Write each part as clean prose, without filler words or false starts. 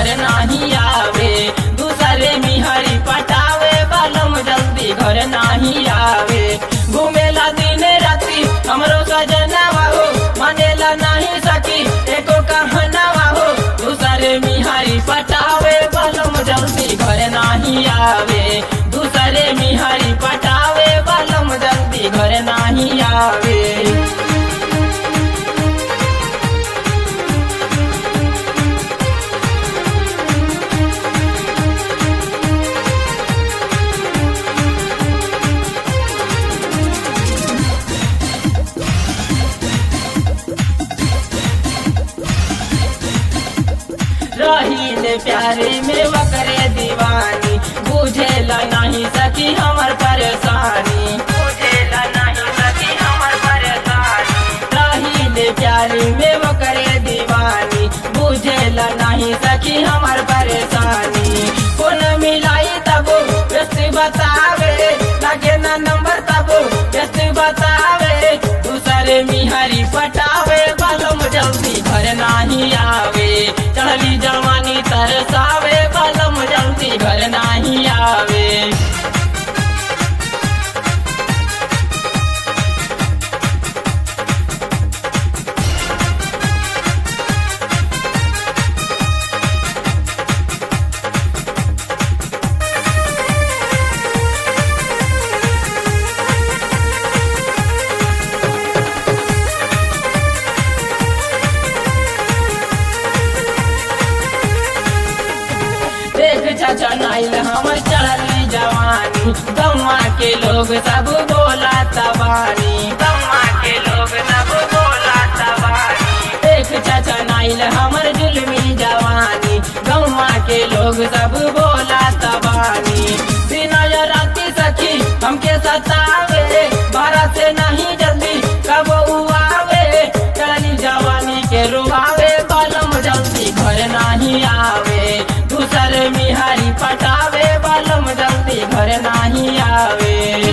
घर नाही आवे। दूसरे मिहरी पटावे बालम जल्दी घर नाही आवे। घूमेला दिन राती हमरो सजनवा हो, मानेला नहीं सकी एको कहनवा हो। दूसरे मिहरी पटावे बालम जल्दी घर नाही आवे। दूसरे मिहरी पटावे बालम जल्दी घर नाही आवे। रहीले प्यारे में वकरे दीवानी, बुझेला नहीं सकी हमर परेशानी। बुझेला नहीं सकी हमर परेशानी। रहीले प्यारे में वकरे दीवानी, बुझेला नहीं सकी हमर परेशानी। कौन मिलाई तबो व्यस्त बतावे, लगे ना नंबर तबो व्यस्त बतावे। दूसरे मिहरी पटावे बालम जल्दी घर नहीं आवे। चढ़ली जवानी तरसावे बालम जल्दी घर नहीं आवे। चाचा नाइल हमर चढ़ली जवानी, गौवा के लोग सब बोला तबानी। गौवा के लोग सब बोला तबानी। देख चाचा नाइल हमर जुल्मी जवानी, गौवा के लोग सब बोला तबानी। बिना राती सखी हमके सतावे, बारा से नहीं जल्दी कब आवे। चढ़ली जवानी के रुआवे बालम जल्दी घर नहीं आवे। दूसरे मिहरी पटावे बालम जल्दी घर नहीं आवे।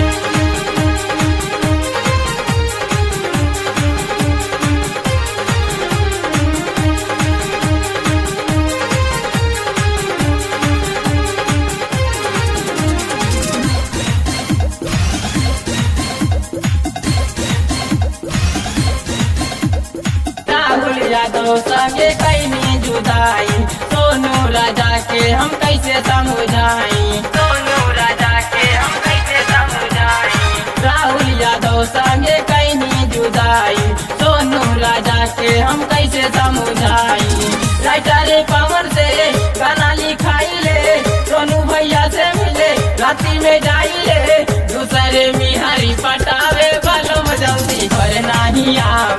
राहुल यादव संगे कैनी जुदाई, सोनू राजा के हम कैसे समझाई। सोनू राजा के हम कैसे समझाई। राहुल यादव संगे कैनी जुदाई, सोनू राजा के हम कैसे समझाई। राइटर पवन से गाना लिखाई ले, सोनू भैया से मिले राती में जाइए। दूसरे मिहरी पटावे बालम जल्दी घर नहीं आ